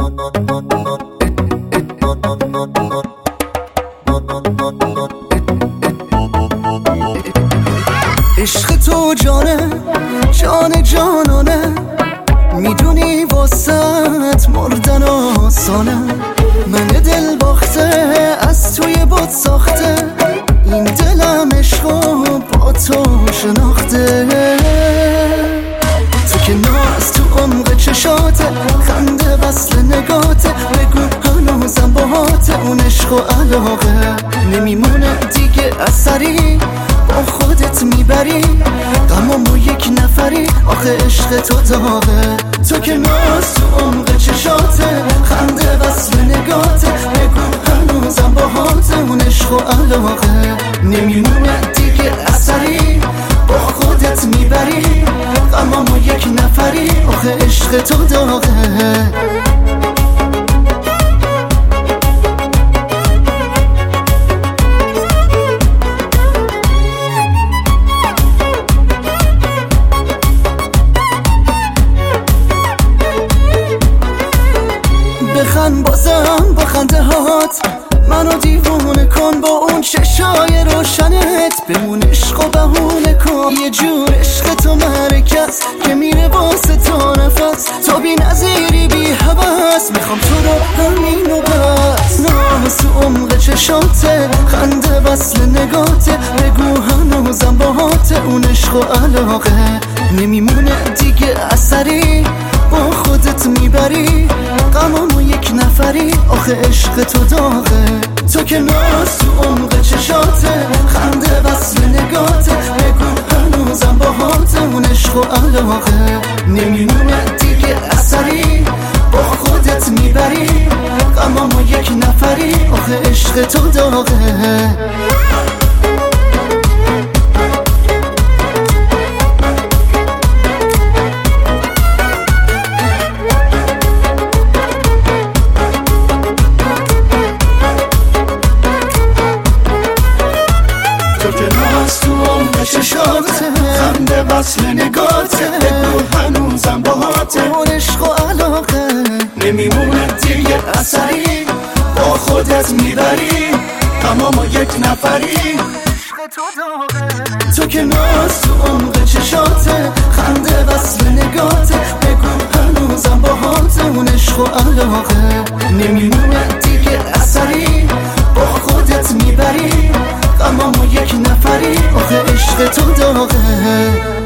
عشق تو جانه جان جانانه، میدونی واسط مردن آسانه. من دل باخته از توی باد ساخته، این دلم عشقو با تو شناخته. تو که ناز تو عمق چشاته، خنده وصل نگاته، بگو هنوزم باهاته اون عشق و علاقه. نمیمونه دیگه اثری با خودت میبری، غمامو یک نفری آخه عشق تو داغه. تو که ناز تو عمق چشاته، خنده وصل نگاته، بگو هنوزم باهاته اون عشق و علاقه. نمیمونه دیگه اثری با خودت میبری، غمامو یک نفری آخه عشق تو داغه. بخند بازم با خنده هات، منو دیوونه کن با اون چشای روشنت. بمون عشق و بهونه کن، یه جور عشق تو مرکز که میره واسه تا نفس. تو بی نظیری بی حوث، میخوام تو رو همین و بس. ناز تو عمق چشاته، خنده وصل نگاته، بگو هنوزم باهاته اون عشق و علاقه. نمیمونه دیگه اثری با خودت میبری، غمامو یک نفری آخه عشق تو داغه. تو که ناز تو عمق چشاته، خنده وصل نگاته، بگو هنوزم باهاته اون عشق و علاقه. نمیمونه دیگه اثری با خودت میبری، غمامو یک نفری آخه عشق تو داغه. چشاته، خنده وصل نگاته، بگو هنوزم باهاته اون عشق و علاقه. نمیمونه دیگه اثری با خودت میبری، غمامو یک نفری عشق تو داغه. تو که ناز تو عمق چشاته، خنده وصل نگاته، بگو هنوزم باهاته اون عشق و علاقه. نمیمونه دیگه اثری با خودت میبری، غمامو یک نفری آخه عشق تو داغه.